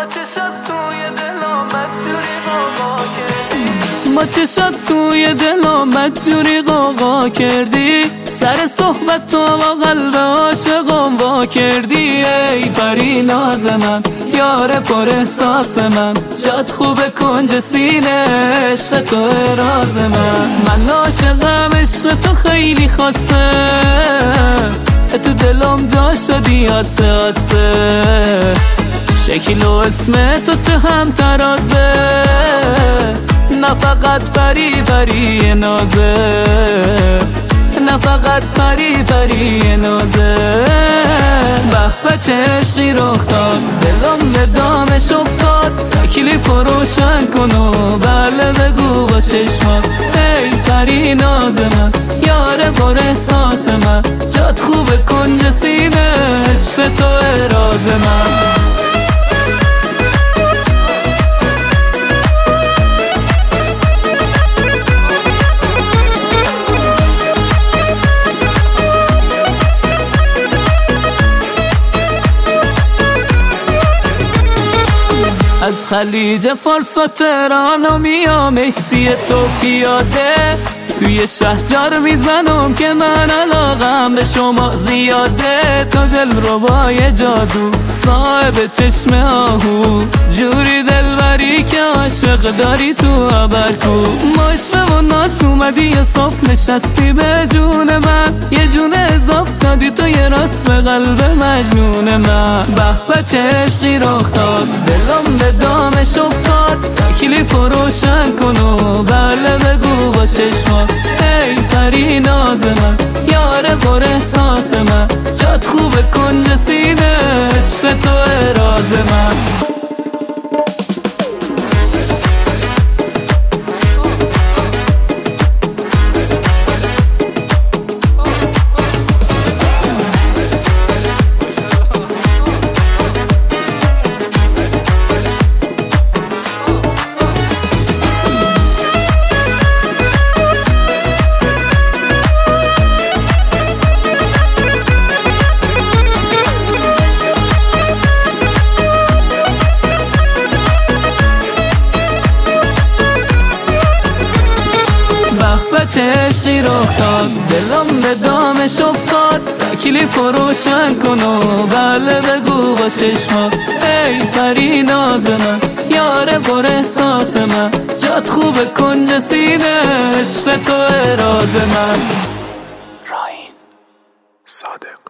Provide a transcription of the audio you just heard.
با چشات توی دلم جوری قاقا کردی، سر صحبت تو با قلب عاشقم وا کردی. ای پری ناز من، یار پر احساس من، جات خوبه کنج سینه عشق تو راز من عاشقم، عشق تو خیلی خاصه، تو دلم جا شدی آسه آسه. شکل و اسم تو چه هم ترازه، نه فقط پری پری نازه، نه فقط پری پری نازه. به چه عشقی رخ داد، دلم به دامش افتاد، کلیپ روشن کن و بله بگو با چشمات. ای پری ناز من، یار پر احساس من، جات خوبه کنج سینه عشق تو راز من. از خلیج فارس و تهران و میام ایسی تو پیاده، توی شهجار میزنم که من علاقم به شما زیاده. تو دل ربای جادو، صاحب چشم آهو، جوری دلبری که عاشق داری تو عبرکو. مشفه و ناز اومدی یه صف نشستی به جون من، یه جون اضاف دادی تو یه راست به قلب مجنون من. به چه عشقی رخ داد، دلم به دامش افتاد، کلیپ روشن کن و بله بگو با چشمات. ای پری ناز من، یار پر احساس من، جات خوبه کنج سینه عشق تو راز من. چه عشقی رخ داد، دلم به دامش افتاد، کلیپ روشن کن و بله بگو با چشمات. ای پری ناز من، یار پر احساس من، جات خوبه کنج سینه عشق تو راز من. راین صادق.